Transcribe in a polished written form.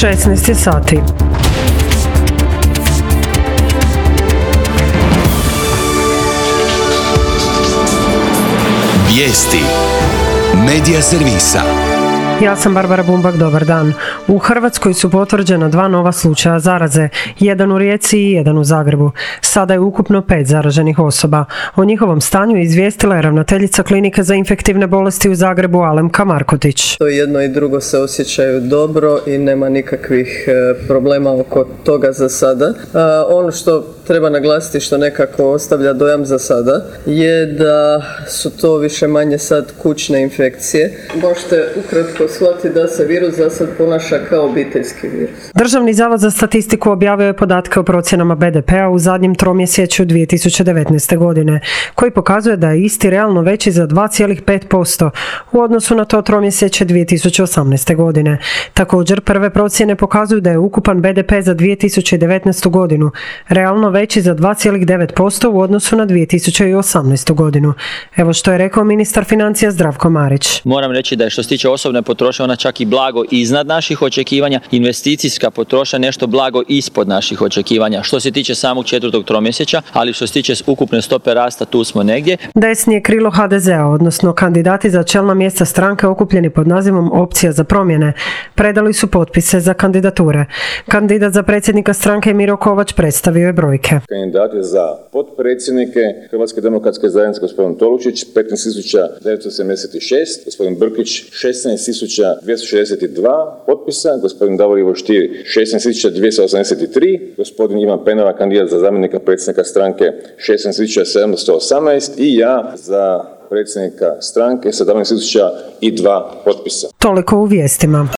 16 sati. Vijesti Medija servisa. Ja sam Barbara Bumbak, dobar dan. U Hrvatskoj su potvrđena 2 nova slučaja zaraze, jedan u Rijeci i jedan u Zagrebu. Sada je ukupno 5 zaraženih osoba. O njihovom stanju izvijestila je ravnateljica Klinike za infektivne bolesti u Zagrebu Alemka Markotić. To jedno i drugo se osjećaju dobro i nema nikakvih problema oko toga za sada. Ono što treba naglasiti, što nekako ostavlja dojam za sada, je da su to više manje sad kućne infekcije. Možete ukratko shvatiti da se virus za sad ponaša kao obiteljski virus. Državni zavod za statistiku objavio je podatke o procjenama BDP-a u zadnjem tromjesečju 2019. godine, koji pokazuje da je isti realno veći za 2,5% u odnosu na to tromjesečje 2018. godine. Također, prve procjene pokazuju da je ukupan BDP za 2019. godinu realno veći za 2,9% u odnosu na 2018. godinu. Evo što je rekao ministar financija Zdravko Marić. Moram reći da je što se tiče osobne potrošnje ona čak i blago iznad naših očekivanja, investicijska potrošnja nešto blago ispod naših očekivanja. Što se tiče samog 4. tromjesečja, ali što se tiče ukupne stope rasta, tu smo negdje. Desni je krilo HDZ-a, odnosno kandidati za čelna mjesta stranke okupljeni pod nazivom Opcija za promjene, predali su potpise za kandidature. Kandidat za predsjednika stranke Miro Kovač predstavio je brojke. Kandidati za potpredsjednike Hrvatske demokratske zajednice gospodin Tolušić 15.976, gospodin Brkić 16.262 potpisa, gospodin Davor Ivo Stier 16.283, gospodin Ivan Penava kandidat za zamjenika predsjednika stranke 16.718 i ja za predsjednika stranke 17.002 potpisa. Toliko u vijestima.